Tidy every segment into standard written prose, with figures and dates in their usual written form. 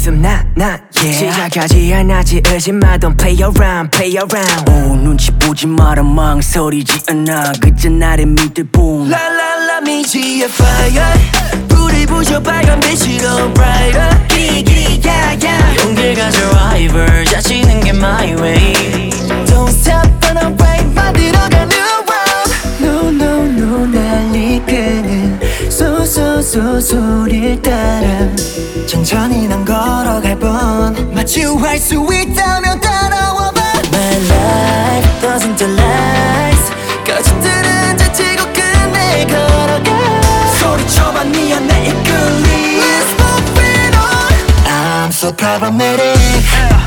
있음 나 yeah. 시작하지 않았지 의심마 don't play around play around 눈치 보지 마라 망설이지 않아 그저 나를 믿을 뿐 라라라 미지의 fire 불이 부셔 빨간 빛으로 brighter 기기 yeah 용기 가져 rival 자치는 게 my way Don't stop on our way 만들어가 new world No no no 날 이끄는 소소소 소리를 따라 천천히 난 걸어갈 뿐 마주할 수 있다면 따라와봐 My life doesn't tell lies 거짓들은 자치고 끝내 걸어가 소리쳐봐 네 안에 이끌리 Let's move it on I'm so problematic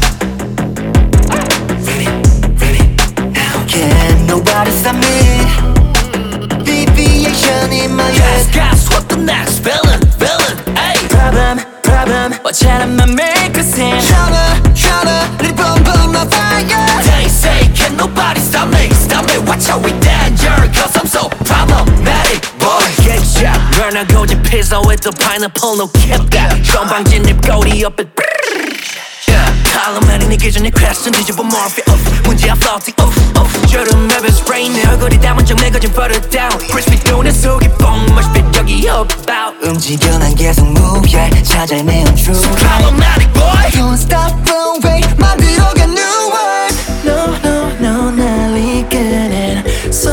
Can't nobody stop me Deviation in my head Guess what the next villain ayy problem watch out I'ma make a scene Shut up, lit bomb bomb my fire They say can't nobody stop me watch out we danger cause I'm so problematic boy Get shot runner goji pizza with the pineapple no cap that 전방진 입꼬리 옆에 칼럼만이 네 기준의 question 뒤집어 morphe 문제야 floating 주름 맵에 spray 내 얼굴이 담은 적 매거진 further down crispy 눈에 속이 뻥 멋빛 여기 about 움직여 난 계속 move yeah 찾아 헤매는 true So problematic boy Don't stop the way 만들어가 new world No no no 날 이끄는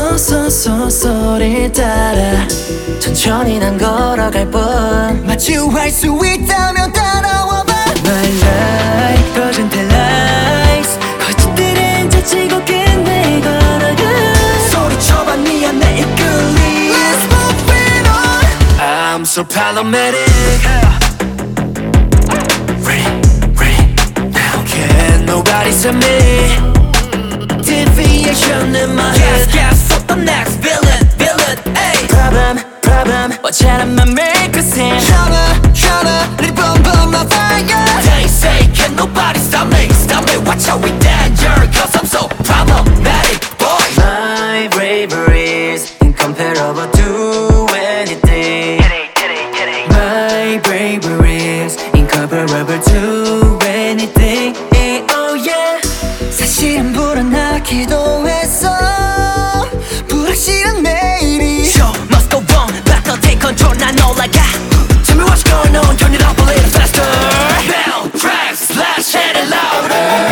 소리 따라 천천히 난 걸어갈 뿐 마주할 수 있다면 따라와봐 My life doesn't tell lies 거짓들은 자치고 끝내 걸어가 소리쳐봐 네 안에 이끌리 Let's move it on I'm so problematic Ready now Can't nobody stop me Deviation in my head Guess what the next villain ayy problem watch out I'ma make a scene Shut up, lit bomb bomb my fire They say can't nobody stop me watch out we danger cause I'm so problematic boy My bravery is incomparable to anything My bravery is incomparable to anything Oh yeah 사실은 불안하기도 했어 불확실한 내일이 Show must go on battle take control 난 올라가 Tell me what's going on turn it up a little faster Bell, tracks, slash, hit it louder